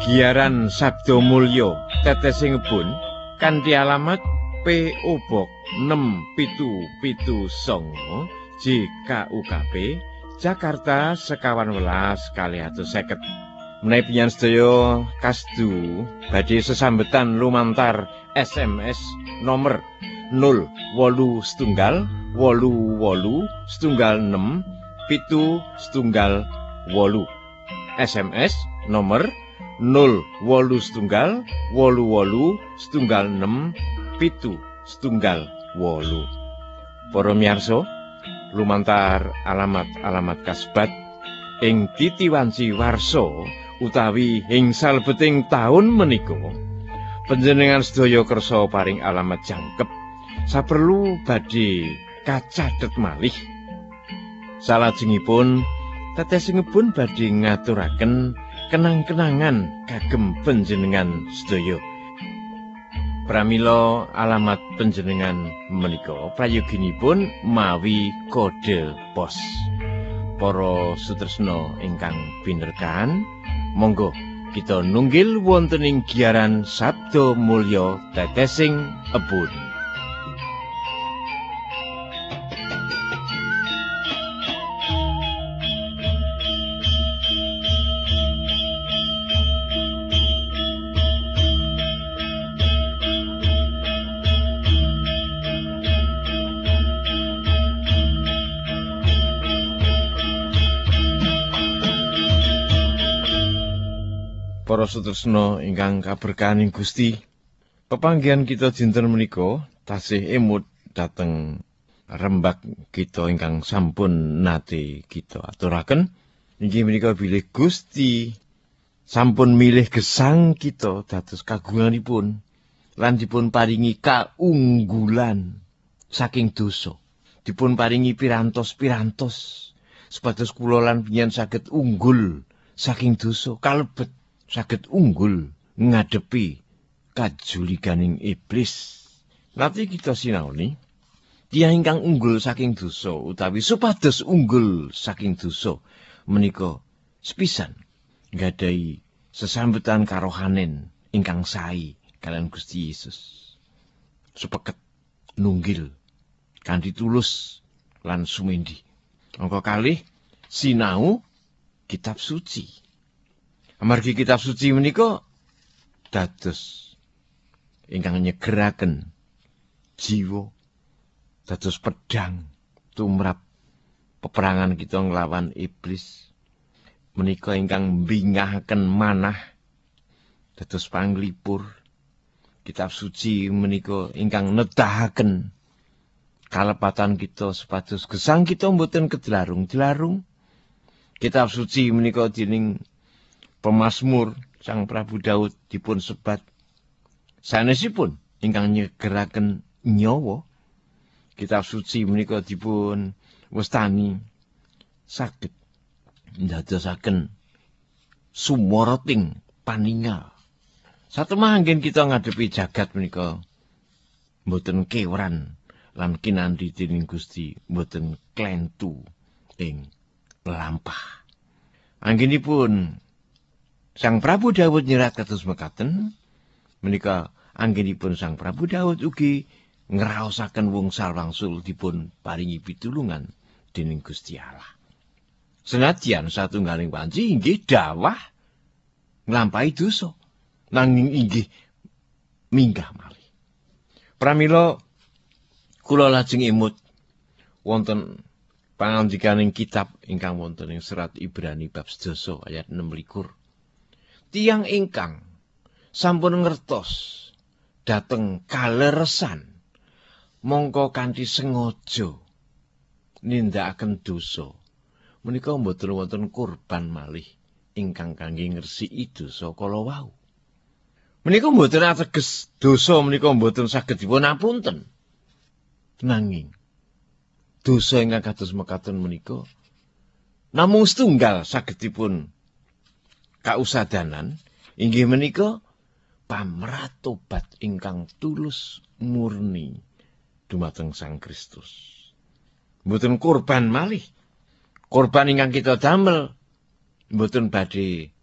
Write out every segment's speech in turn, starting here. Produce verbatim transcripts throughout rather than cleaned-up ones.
Giaran Sabdo Mulyo Tetesing Ngebun kanthi alamat P O Box enam pitu pitu songo J K U K P Jakarta sekawan welas kalih atus seket. Menawi panjenengan sedaya kasdu badhe sesambetan lumantar S M S nomor nol wolu setunggal wolu wolu setunggal enam pitu setunggal wolu. S M S nomor nol wolu setunggal wolu wolu setunggal enam pitu setunggal wolu. Para miyarsa, lumantar alamat-alamat kasebat ing titiwanci warsa utawi ing salebeting taun menika panjenengan sedaya kersa paring alamat jangkep saperlu badhe kacathet malih. Salajengipun Tetesing Ngebun badhe ngaturaken kenang-kenangan kagem panjenengan sedaya. Pramila alamat panjenengan menika prayoginipun mawi kode pos. Para sutresna ingkang pinerkan, monggo kita nunggil wonten ing giaran Sabdo Mulyo Tetesing Ngebun. Para sutresna ingkang kaberkahaning Gusti, pepanggihan kita dinten menika tasih emut dhateng rembag kita ingkang sampun nate kita aturaken. Inggih menika bilih Gusti sampun milih gesang kita dados kagunganipun lan dipun paringi kaunggulan saking dosa. Dipun paringi pirantos-pirantos supados kula lan panjenengan saged unggul saking dosa, kalebet saged unggul ngadepi kajuliganing iblis. Nanti kita sinaoni tiyang ingkang unggul saking dosa utawi supados unggul saking dosa menika sepisan nggadahi sesambetan karohanen ingkang sae kaliyan Gusti Yesus. Supeket nunggil kanthi tulus lan sumindi. Angka kalih sinau kitab suci. Amargi kitab suci menika dados ingkang nyegeraken jiwa, dados pedang tumrap peperangan kita nglawan iblis. Menika ingkang mbingahaken manah dados panglipur. Kitab suci menika ingkang nedahaken kalepatan kita supados gesang kita mboten kedlarung-dlarung. Kitab suci menika dening Pemasmur Sang Prabu Daud dipun sebat sanesipun ingkang nyegeraken nyawa. Kitab suci menika dipun wastani saged ndadosaken sumarating paningal. Satemanggen kita ngadepi jagat menika mboten kewaran lan kinanthi dening Gusti mboten klentu ing lampah. Anggenipun Sang Prabu Daud nyerat kados mekaten, menika anggenipun Sang Prabu Daud ugi ngraosaken wungsal wangsul dipun paringi pitulungan dening Gusti Allah. Senadyan satunggaling wanci inggih dawah nglampahi dosa, nanging inggih minggah malih. Pramila kula lajeng emut wonten pangandikaning kitab ingkang wonten ing serat Ibrani bab sedasa ayat enam likur. Tiang ingkang sampun ngertos dhateng kaleresan mongko kanthi sengaja nindakaken dosa menika mboten wonten kurban malih ingkang kangge ngresiki dosa kala wau. Menika mboten ateges dosa menika mboten saged dipun apunten. Nanging dosa ingkang kados mekaten menika namung setunggal saged dipun kausadanan, inggih menika pamratobat ingkang tulus murni dumateng Sang Kristus. Mboten kurban malih. Kurban ingkang kita damel mboten badhe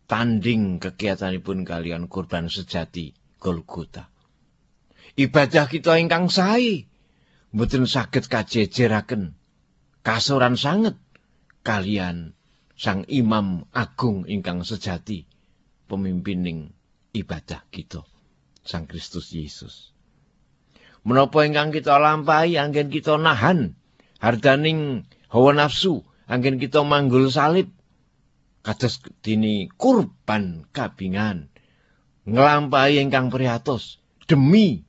tanding kegiatanipun kalian kurban sejati Golgota. Ibadah kita ingkang sae mboten saged kajejeraken kasoran sanget kalian Sang Imam Agung ingkang sejati, pemimpining ibadah kita, Sang Kristus Yesus. Menapa ingkang kita lampahi anggen kita nahan hardaning hawa nafsu, anggen kita manggul salib, kados dini kurban kabingan, nglampahi ingkang priatos demi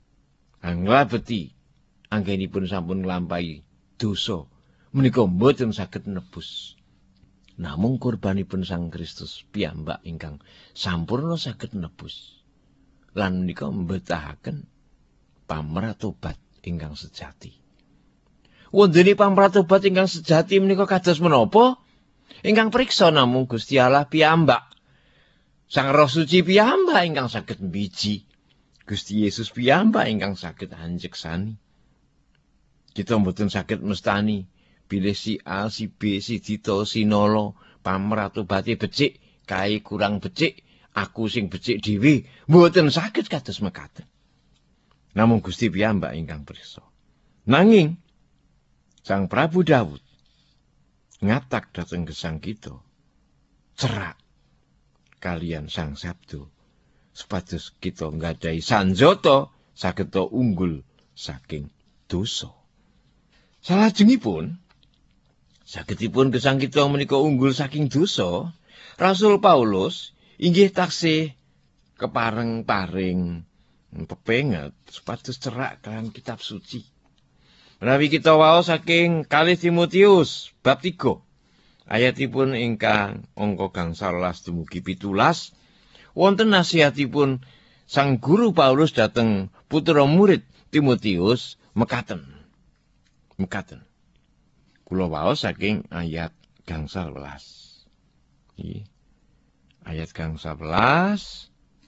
nglabeti anggenipun sampun nglampahi dosa, menika mboten saged nebus. Namung kurbanipun Sang Kristus piyambak ingkang sampurna saged nebus. Lan menika mbetahaken pamratobat ingkang sejati. Wondene pamratobat ingkang sejati menika kados menapa? Ingkang priksa namung Gusti Allah piyambak. Sang Roh Suci piyambak ingkang saged mbiji. Gusti Yesus piyambak ingkang saged anjeksani. Kita mboten saged mestani bilih si A, si B, si Dito, si Nolo, pamratobate becik, kae kurang becik, aku sing becik dhewe, mboten saged kados mekaten. Namung Gusti piyambak ingkang priksa. Nanging Sang Prabu Daud ngatak dhateng gesang kita, cerak kalian Sang Sabdo, supados kita nggadahi sanjata saged unggul saking dosa. Salajengipun sagedipun gesang kita menika unggul saking dosa, Rasul Paulus inggih taksih kepareng-paring pepenget supados cerak kalian kitab suci. Menawi kita waos saking kalih Timotius bab tiga ayatipun ingkang angka gangsal welas dumugi pitulas, wonten nasihatipun Sang Guru Paulus dhateng putra murid Timotius mekaten. Mekaten. Kula waos saking ayat gangsal welas. Nggih. Ayat gangsal welas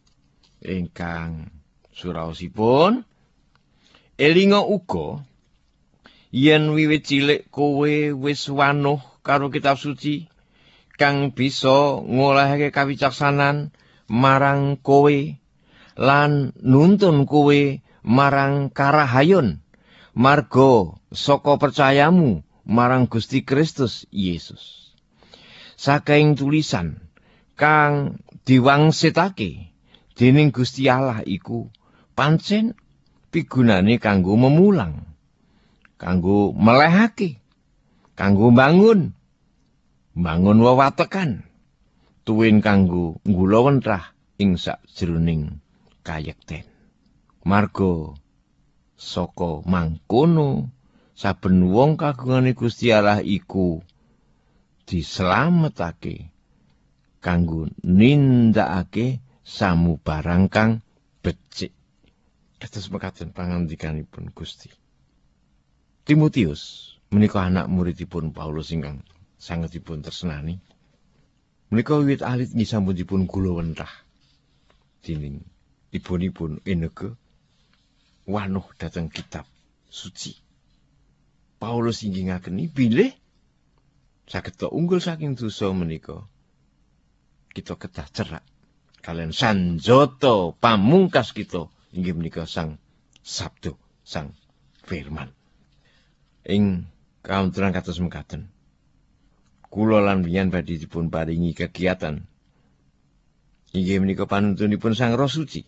ingkang suraosipun, elinga uga yen wiwit cilik kowe wis wanuh karo kitab suci kang bisa ngolehake kawicaksanan marang kowe lan nuntun kowe marang karahayon marga saka percayamu marang Gusti Kristus Yesus. Saking tulisan kang diwangsitake dening Gusti Allah iku pancen pigunane kanggo memulang, kanggo melehake, kanggo bangun, bangun wewatekan, tuwin kanggo nggulawentrah ing sakjroning kayekten. Marga saka mangkono saben wong kagungane Gusti Allah iku dislametake kanggo nindakake samubarang kang becik. Kados mekaten pangandikanipun Gusti. Timotius menika anak muridipun Paulus ingkang sanget dipun tresnani. Menika wiwit alit nggih sampun dipun gulawentrah dening ibunipun Inneke wanuh dhateng kitab suci. Paulus inggih ngakeni bilih saged unggul saking dosa menika kita kedah cerak kalian sanjata pamungkas kita inggih menika Sang Sabdo, Sang Firman. Ing kaunturan kados mekaten, kula lan biyan badhe dipun paringi kegiatan inggih menika panuntunipun Sang Roh Suci.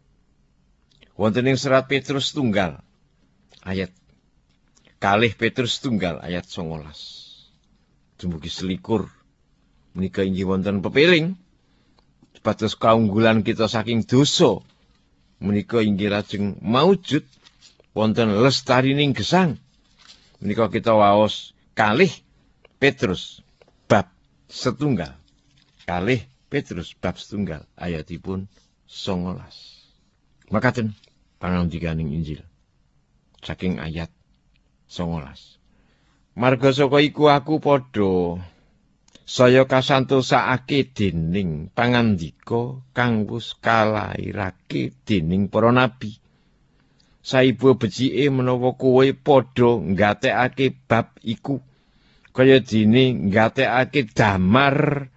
Wonten ing serat Petrus tunggal ayat kalih Petrus tunggal ayat songolas dumugi selikur menika inggih wonten pepeling supados kaunggulan kita saking dosa menika inggih lajeng maujud wonten lestarining gesang. Menika kita waos kalih Petrus bab setunggal, kalih Petrus bab setunggal ayatipun songolas. Makaten pangandikaning Injil saking ayat songolas. Marga saka iku aku padha saya kasantosake dening pangandika kang wis kalairake dening para nabi. Saibu becike menawa kowe padha nggatekake bab iku kaya dene nggatekake damar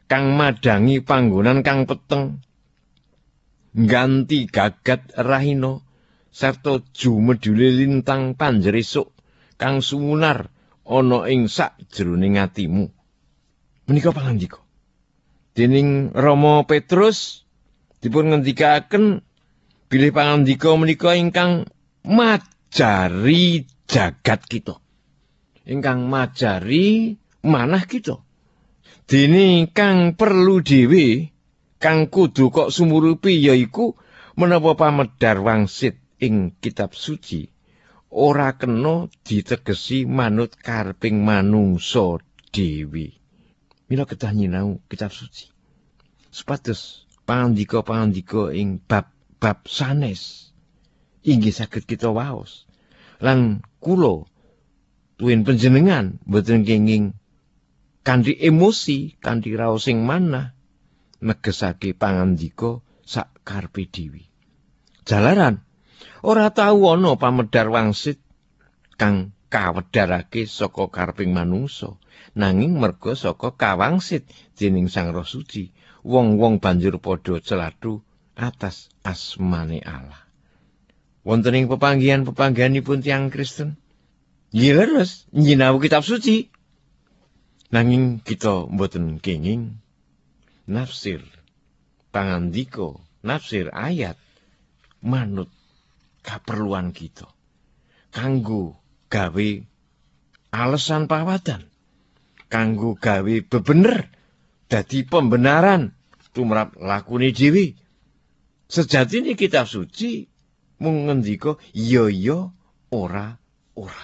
kang madangi panggonan kang peteng, ngganti gagat rahina, sarta jumedhule lintang panjeresuk kang sumunar ana ing sakjroning atimu. Menika pangandika dening Rama Petrus dipun ngendikaken bilih pangandika menika ingkang majari jagat kita, ingkang majari manah kita. Dene kang perlu dhewe kang kudu kok sumurupi yaiku menapa pamedhar wangsit ing kitab suci ora kena ditegesi manut kareping manungsa dhewe. Mila kedah nyinau kitab suci supados pangandika-pangandika ing bab-bab sanes inggih saged kita waos lan kula tuwin panjenengan boten kenging kanthi emosi kanthi raos sing manah negesake pangandika sak karepe dhewe. Jalaran ora tau ana pamedhar wangsit kang kawedharake saka kareping manungsa, nanging merga saka kawangsit dening Sang Roh Suci, wong-wong banjur padha celathu atas asmane Allah. Wonten ing pepanggihan-pepanggihanipun tiyang Kristen, nggih leres nyinau kitab suci, nanging kita mboten kenging nafsir pangandika, nafsir ayat manut kaperluan kita kanggo gawe alasan pawadan, kanggo gawe bebener dadi pembenaran tumrap lakune dhewe. Sejatine kitab suci mung ngendika iya iya ora ora.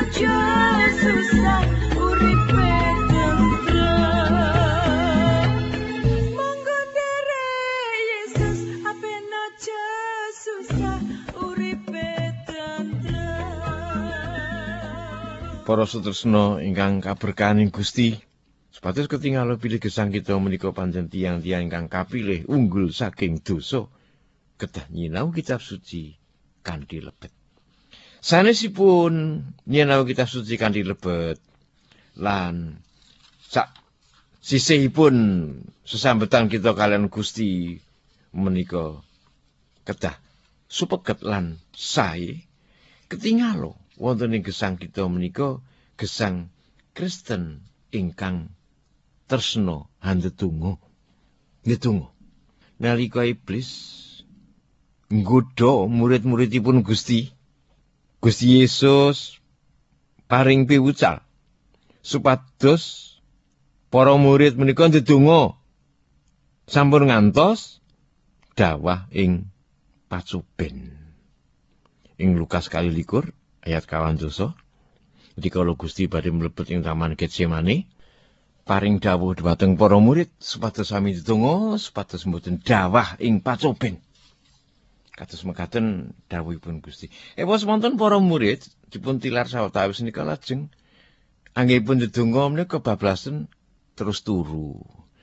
aja susah uripe tentrem. Monggo nderek Yesus apen aja susah uripe tentrem. Para sutresna ingkang kaberkahaning Gusti, sepatus ketingal pilih gesang kita menika pancen tiyang-tiyang ingkang kapilih unggul saking dosa kedah nyinau kitab suci kanthi lebet. Sanesipun nyinau kitab suci kanthi lebet lan sak sisihipun sesambetan kita kalian Gusti menika kedah supeget lan sae, ketingalo wonten ing gesang kita menika gesang Kristen ingkang tresna handedonga. Ndedonga nalika iblis nggodha murid-muridipun Gusti, Gusti Yesus paring piwucal supados para murid menika ndedonga sampun ngantos dawah ing pacuben. Ing Lukas kali likur ayat kawan dosa, dikala Gusti badhe mlebet ing taman Getsemane, paring dawuh dhumateng para murid supados sami ndedonga supados mboten dawah ing pacuben. Kados mekaten dawuhipun Gusti. Ewa semonten para murid dipun tilar sawetawis nika lajeng anggipun ndedonga menika bablasen terus turu.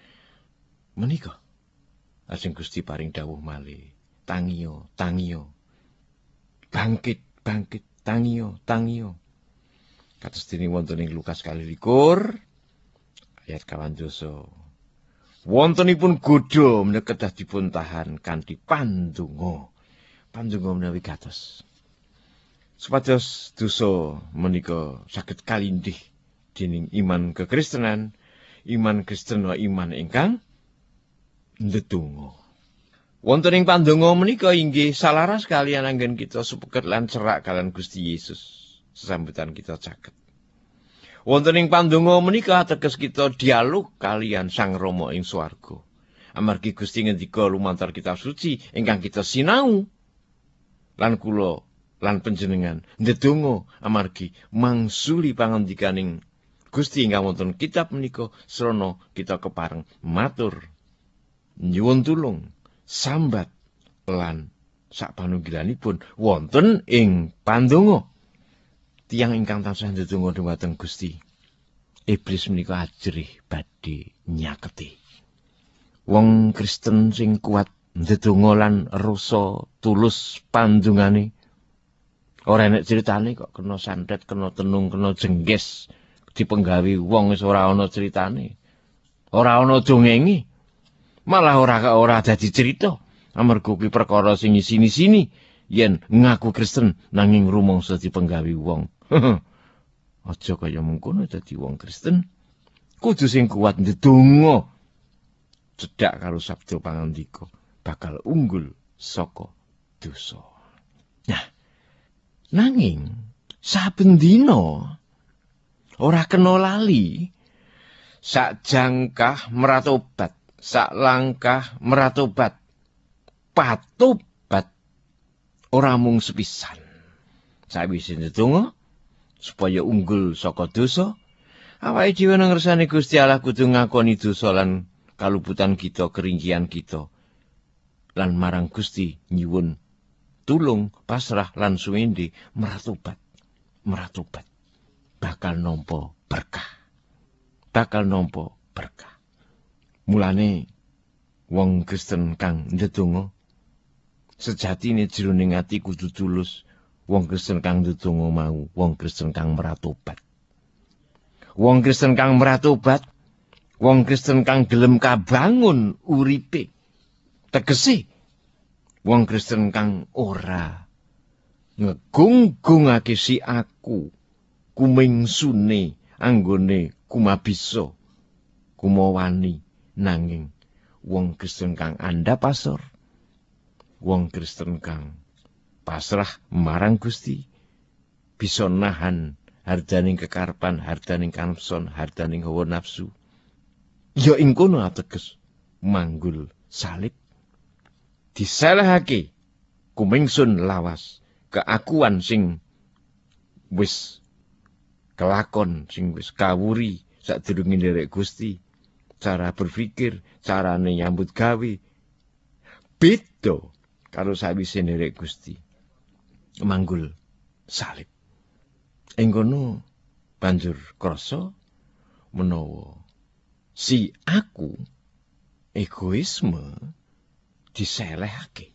Menika lajeng Gusti paring dawuh malih, tangiyo, tangiyo. Bangkit, bangkit, tangiyo, tangiyo. Kados dene wonten ing Lukas kali likur ayat kawan dosa. Wontenipun godha menika kedah dipun tahan kanthi pandonga. Pandonga menawi gatos. Supados dosa menika saged kalindih dening iman kekristenan, iman Kristen iman ingkang ndedonga. Wonten ing pandonga menika inggih salaras kaliyan anggen kita supeget lan cerak kaliyan Gusti Yesus sesambetan kita caket. Wonten ing pandonga menika ateges kita dialog kaliyan Sang Rama ing swarga. Amargi Gusti ngendika lumantar kitab suci ingkang kita sinau. Lan kula lan panjenengan ndedonga amargi mangsuli pangandikaning Gusti ingkang wonten kitab menika srana kita kepareng matur nyuwun tulung sambat lan sapanunggilanipun wonten ing pandonga. Tiyang ingkang tansah ndedonga dhumateng Gusti, iblis menika ajrih badhe nyaketi. Wong Kristen sing kuat ndedonga lan rasa tulus pandungane ora enek critane kok kena santet, kena tenung, kena jengges dipenggawi wong wis ora ana critane. Ora ana dongenge. Malah ora ora dadi crita. Amarga kuwi perkara sing isini-sini yen ngaku Kristen nanging rumangsa dipenggawi wong. Aja kaya mengkono dadi wong Kristen. Kudu sing kuat ndedonga. Cedhak karo sabda pangandika bakal unggul saka dosa. Nah, nanging saben dina ora kena lali sak jangkah meratobat, sak langkah meratobat, patobat ora mung sepisan. Sawise ndedonga supaya unggul saka dosa, awake dhewe ngersani Gusti Allah kudu ngakoni dosa lan kaluputan kita, keringkian kita. Lan marang Gusti nyuwun tulung, pasrah lan suwende meratobat. Meratobat bakal nampa berkah. Bakal nampa berkah. Mulane wong Kristen kang ndedonga sejatine jroning ati kudu tulus. Wong Kristen kang ndedonga mau wong Kristen kang meratobat. Wong Kristen kang meratobat, wong Kristen kang gelem kabangun uripe. Tegese wong Kristen kang ora ngegung-gungake si aku kumingsune anggone kumabisa kumawani, nanging wong Kristen kang andhap asor, wong Kristen kang pasrah marang Gusti, bisa nahan hardaning kekarepan, hardaning kanepson, hardaning hawa nafsu. Ya ing kono ateges manggul salib. Disalahake kumingsun lawas keakuan sing wis kelakon sing wis kawuri sadurunge nderek Gusti, cara berpikir, carane nyambut gawe beda karo sawise nderek Gusti manggul salib. Ing kono banjur krasa menawa si aku egoisme diselehake.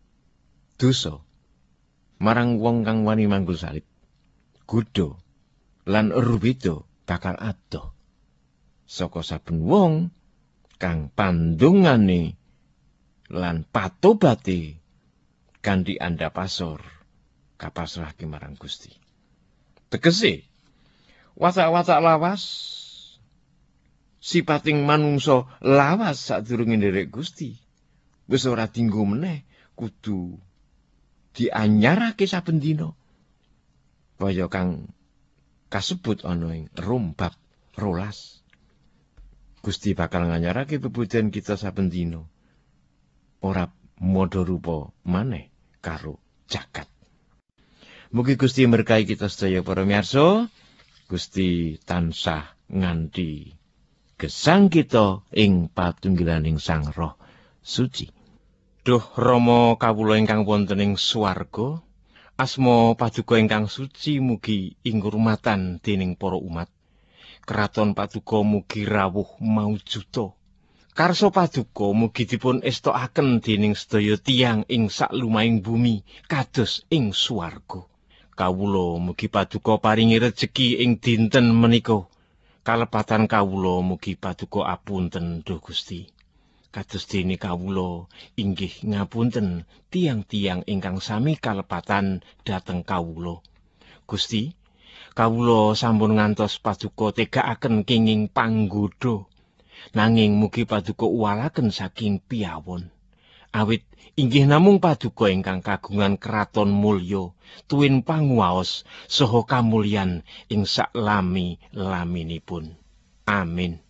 Dosa marang wong kang wani manggul salib, kudu lan rubeda bakal adoh saka saben wong kang pandungane lan patobate kanthi andhapasor kapasrahake marang Gusti. Tegese watak-watak lawas sipating manungsa lawas sadurunge nderek Gusti wis ora dienggo meneh, kudu dianyarake saben dina. Kaya kang kasebut ana ing Rom bab rolas. Gusti bakal nganyarake bebudan kita saben dina. Ora modho rupa maneh karo jagat. Mugi Gusti berkahi kita sedaya para miyarsa. Gusti tansah nganti gesang kita ing patunggilaning Sang Roh Suci. Duh Rama kawula ingkang wonten ing swarga, asma paduka ingkang suci mugi inghurmatan dening para umat. Kraton paduka mugi rawuh maujuda. Karsa paduka mugi dipun estokaken dening sedaya tiyang ing saklumahing bumi kados ing swarga. Kawula mugi paduka paringi rejeki ing dinten menika. Kalepatan kawula mugi paduka apunten Duh Gusti. Kados dene kawula inggih ngapunten tiang-tiang ingkang sami kalepatan dhateng kawula. Gusti, kawula sampun ngantos paduka tegakaken kenging panggoda, nanging mugi paduka uwalaken saking piyawon. Awit inggih namung paduka ingkang kagungan kraton mulya, tuwin panguwaos saha kamulyan ing saklami-laminipun. Amin.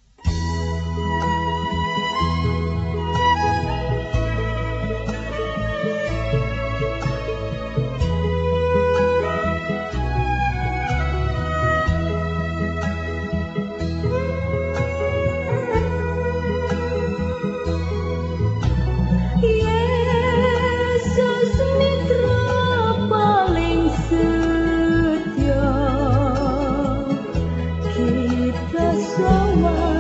Kita semua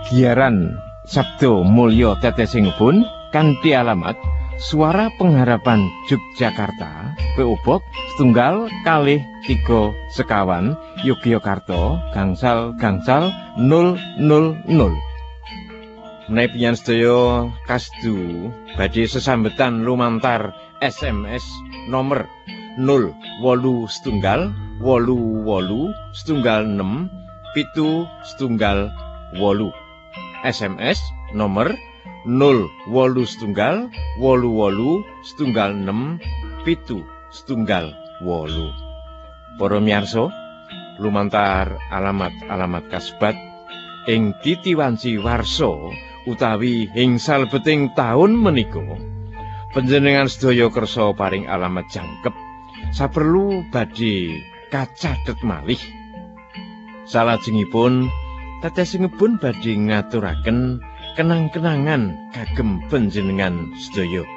Giaran Sabdo Mulya tetesingipun kanthi alamat Suara Pengharapan Yogyakarta, P O Box setunggal kalih tiga sekawan Yogyakarta gangsal gangsal nol nol nol. Menawi panjenengan sedaya kasdu badhe sesambetan lumantar S M S nomor nol wolu setunggal wolu wolu setunggal enem pitu setunggal wolu. S M S nomor nol wolu setunggal wolu wolu setunggal enem pitu setunggal wolu. Para miyarsa, lumantar alamat-alamat kasebat ing titiwanci warsa utawi ing salebeting taun menika, panjenengan sedaya kersa paring alamat jangkep saperlu badhe kacathet malih. Salajengipun tetesingipun badhe ngaturaken kenang-kenangan kagem panjenengan sedaya.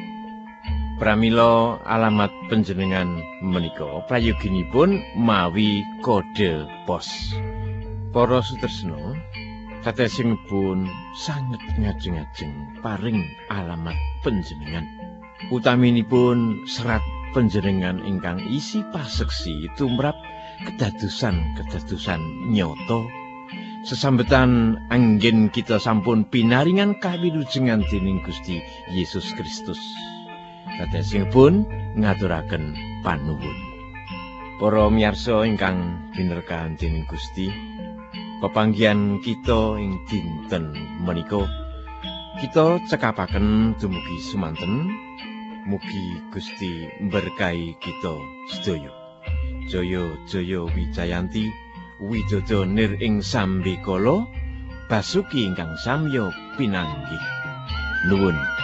Pramila alamat panjenengan menika prayoginipun mawi kode pos. Para sutresna, tetesingipun sanget ngajeng-ajeng paring alamat panjenengan. Utaminipun serat panjenengan ingkang isi paseksi tumrap kedadosan-kedadosan nyata. Sesambetan anggen kita sampun pinaringan kawilujengan dening Gusti Yesus Kristus. Tetesingipun ngaturaken panuwun. Para miyarsa ingkang binerkahan dening Gusti, pepanggihan kita ing dinten menika kita cekapaken dumugi sumanten. Mugi Gusti mberkahi kita sedaya. Jaya jaya Wijayanti Widodo nir ing sambikala basuki ingkang samya pinanggih. Nuwun.